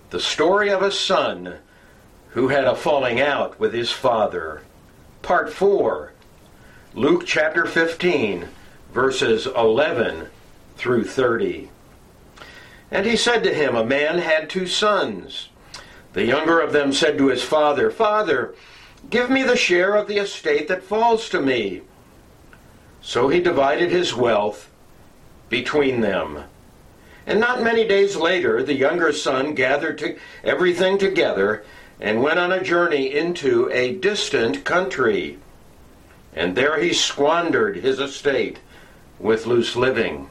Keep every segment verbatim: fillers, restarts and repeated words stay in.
The story of a son who had a falling out with his father. Part four. Luke chapter fifteen, verses eleven through thirty. And he said to him, a man had two sons. The younger of them said to his father, Father, give me the share of the estate that falls to me. So he divided his wealth between them. And not many days later, the younger son gathered to everything together and went on a journey into a distant country. And there he squandered his estate with loose living.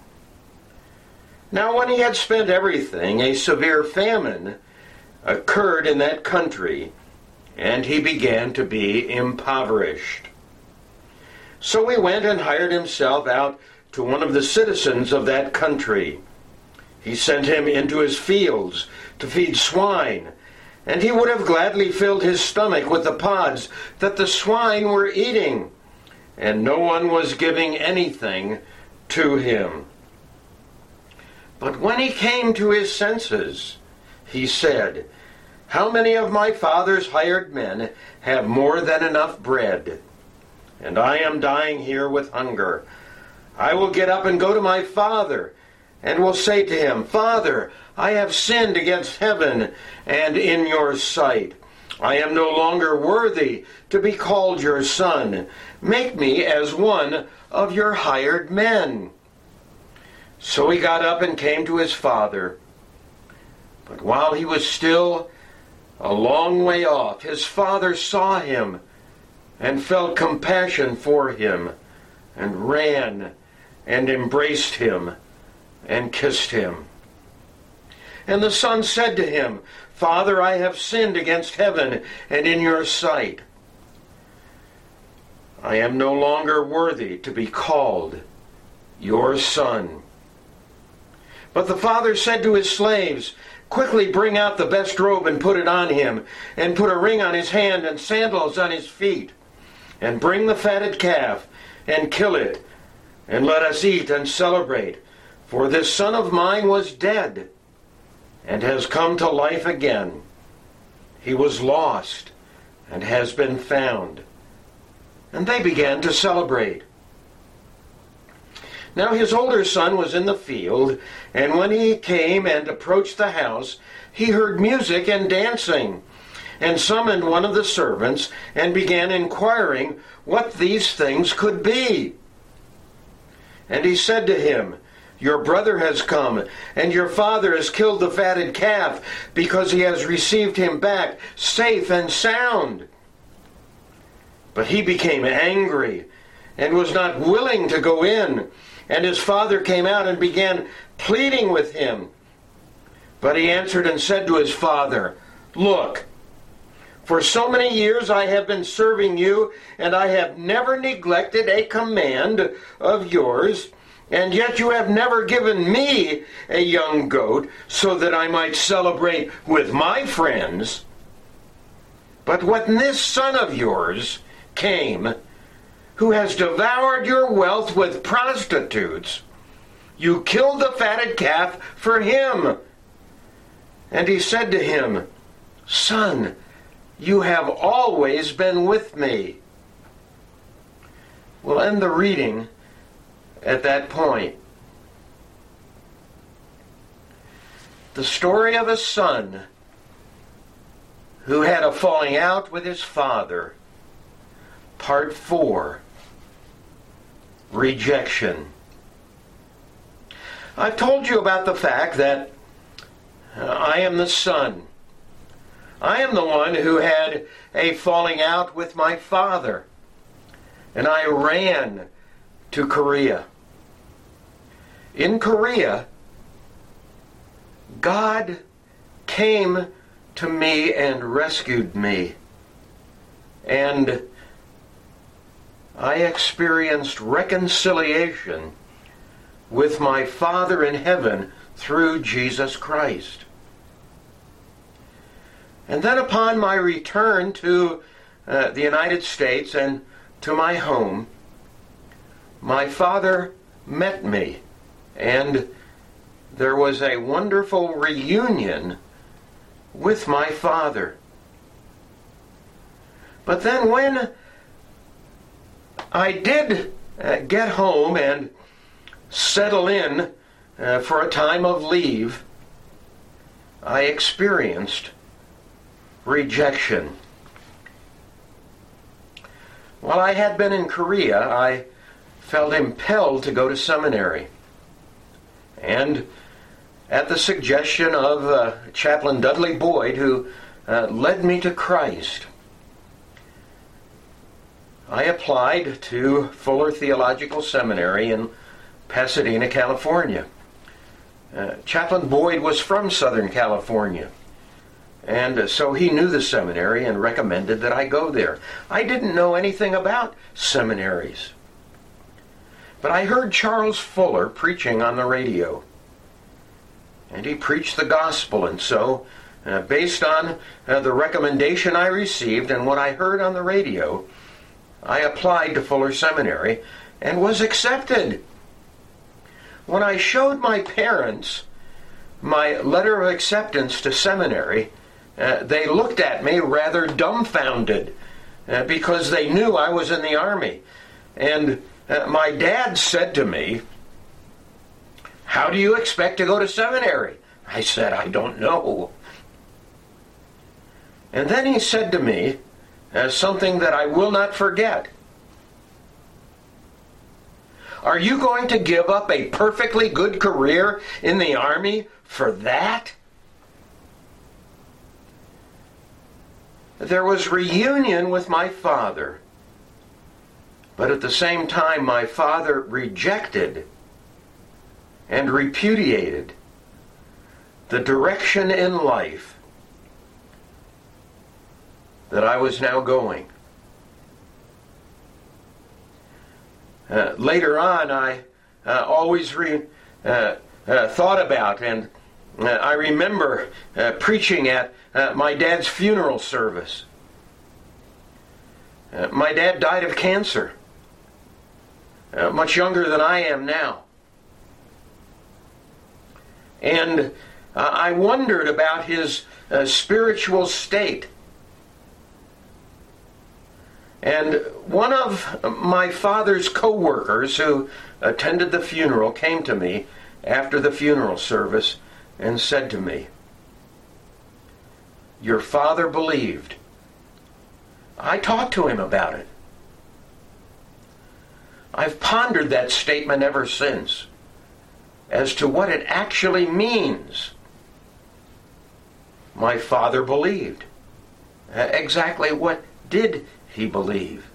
Now when he had spent everything, a severe famine occurred in that country, and he began to be impoverished. So he went and hired himself out to one of the citizens of that country. He sent him into his fields to feed swine, and he would have gladly filled his stomach with the pods that the swine were eating, and no one was giving anything to him. But when he came to his senses, he said, How many of my father's hired men have more than enough bread? And I am dying here with hunger. I will get up and go to my father, and will say to him, Father, I have sinned against heaven and in your sight. I am no longer worthy to be called your son. Make me as one of your hired men. So he got up and came to his father. But while he was still a long way off, his father saw him and felt compassion for him, and ran and embraced him and kissed him. And the son said to him, Father, I have sinned against heaven and in your sight. I am no longer worthy to be called your son. But the father said to his slaves, Quickly bring out the best robe and put it on him, and put a ring on his hand and sandals on his feet. And bring the fatted calf, and kill it, and let us eat and celebrate. For this son of mine was dead, and has come to life again. He was lost, and has been found. And they began to celebrate. Now his older son was in the field, and when he came and approached the house, he heard music and dancing, and summoned one of the servants, and began inquiring what these things could be. And he said to him, Your brother has come, and your father has killed the fatted calf, because he has received him back safe and sound. But he became angry, and was not willing to go in. And his father came out and began pleading with him. But he answered and said to his father, Look, for so many years I have been serving you, and I have never neglected a command of yours, and yet you have never given me a young goat so that I might celebrate with my friends. But when this son of yours came, who has devoured your wealth with prostitutes, you killed the fatted calf for him. And he said to him, Son, you have always been with me. We'll end the reading at that point. The story of a son who had a falling out with his father. Part four. Rejection. I've told you about the fact that uh, I am the son. I am the one who had a falling out with my father, and I ran to Korea. In Korea, God came to me and rescued me, and I experienced reconciliation with my Father in heaven through Jesus Christ. And then upon my return to uh, the United States and to my home, my father met me, and there was a wonderful reunion with my father. But then when I did uh, get home and settle in uh, for a time of leave, I experienced rejection. While I had been in Korea, I felt impelled to go to seminary. And at the suggestion of uh, Chaplain Dudley Boyd, who uh, led me to Christ, I applied to Fuller Theological Seminary in Pasadena, California. Uh, Chaplain Boyd was from Southern California, and uh, so he knew the seminary and recommended that I go there. I didn't know anything about seminaries, but I heard Charles Fuller preaching on the radio, and he preached the gospel, and so, uh, based on uh, the recommendation I received and what I heard on the radio, I applied to Fuller Seminary and was accepted. When I showed my parents my letter of acceptance to seminary, uh, they looked at me rather dumbfounded uh, because they knew I was in the Army. And uh, my dad said to me, "How do you expect to go to seminary?" I said, "I don't know." And then he said to me, uh, something that I will not forget. "Are you going to give up a perfectly good career in the Army for that?" There was reunion with my father, but at the same time my father rejected and repudiated the direction in life that I was now going. Uh, later on, I uh, always re, uh, uh, thought about, and uh, I remember uh, preaching at uh, my dad's funeral service. Uh, my dad died of cancer, uh, much younger than I am now. And uh, I wondered about his uh, spiritual state. And one of my father's co-workers who attended the funeral came to me after the funeral service and said to me, "Your father believed." I talked to him about it. I've pondered that statement ever since as to what it actually means. My father believed. Exactly what did he believe?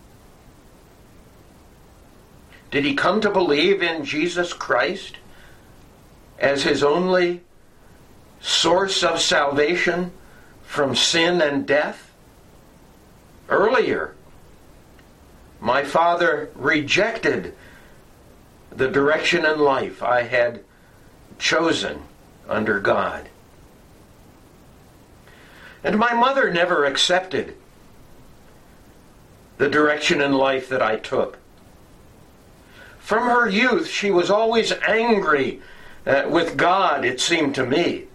Did he come to believe in Jesus Christ as his only source of salvation from sin and death? Earlier, my father rejected the direction in life I had chosen under God. And my mother never accepted the direction in life that I took. From her youth, she was always angry uh, with God, it seemed to me.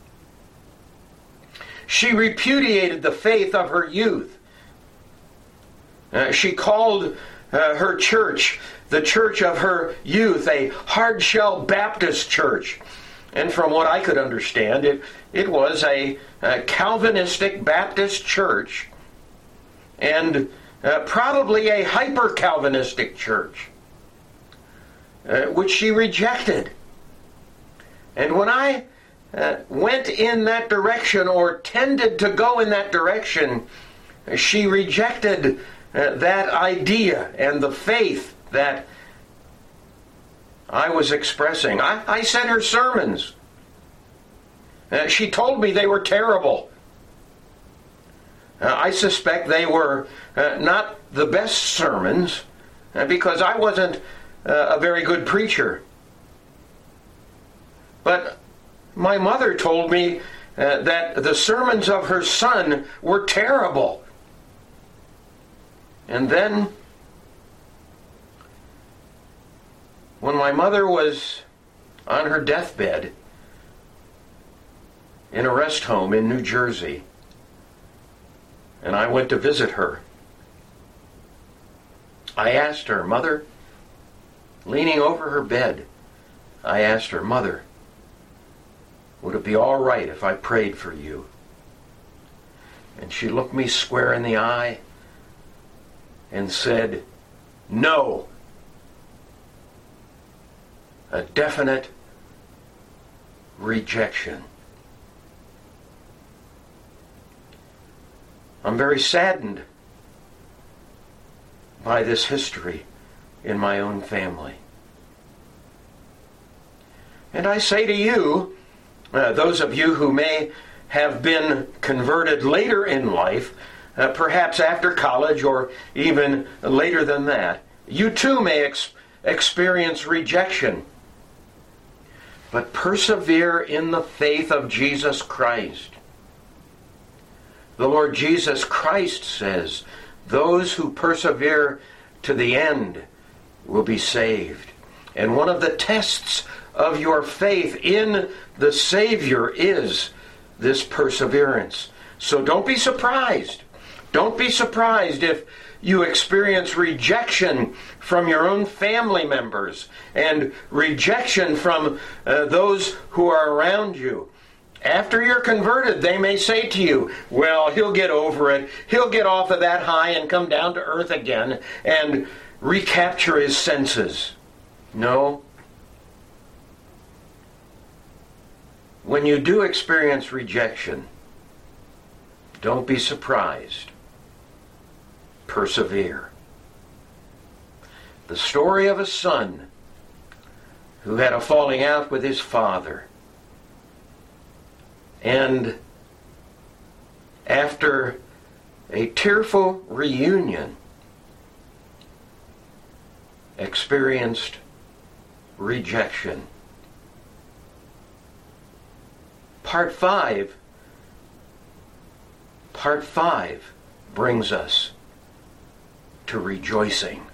She repudiated the faith of her youth. Uh, she called uh, her church, the church of her youth, a hard-shell Baptist church. And from what I could understand, it, it was a, a Calvinistic Baptist church, and uh, probably a hyper-Calvinistic church, uh, which she rejected. And when I uh, went in that direction, or tended to go in that direction, she rejected uh, that idea and the faith that I was expressing. I, I sent her sermons. Uh, she told me they were terrible. Uh, I suspect they were uh, not the best sermons uh, because I wasn't uh, a very good preacher. But my mother told me uh, that the sermons of her son were terrible. And then, when my mother was on her deathbed, in a rest home in New Jersey. And I went to visit her. I asked her, Mother, leaning over her bed, I asked her, Mother, would it be all right if I prayed for you? And she looked me square in the eye and said, no. A definite rejection. I'm very saddened by this history in my own family. And I say to you, uh, those of you who may have been converted later in life, uh, perhaps after college or even later than that, you too may ex- experience rejection. But persevere in the faith of Jesus Christ. The Lord Jesus Christ says, those who persevere to the end will be saved. And one of the tests of your faith in the Savior is this perseverance. So don't be surprised. Don't be surprised if you experience rejection from your own family members and rejection from uh, those who are around you. After you're converted, they may say to you, well, he'll get over it. He'll get off of that high and come down to earth again and recapture his senses. No. When you do experience rejection, don't be surprised. Persevere. The story of a son who had a falling out with his father. And after a tearful reunion, experienced rejection. Part five, part five brings us to rejoicing.